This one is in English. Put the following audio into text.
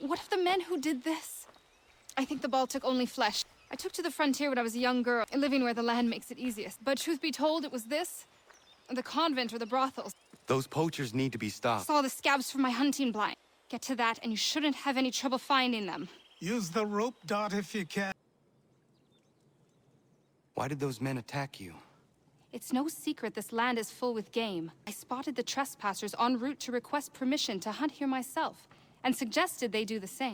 What of the men who did this? I think the Baltic only flesh. I took to the frontier when I was a young girl, living where the land makes it easiest. But truth be told, it was this, the convent or the brothels. Those poachers need to be stopped. Saw the scabs from my hunting blind. Get to that, and you shouldn't have any trouble finding them. Use the rope dart if you can. Why did those men attack you? It's no secret this land is full with game. I spotted the trespassers en route to request permission to hunt here myself, and suggested they do the same.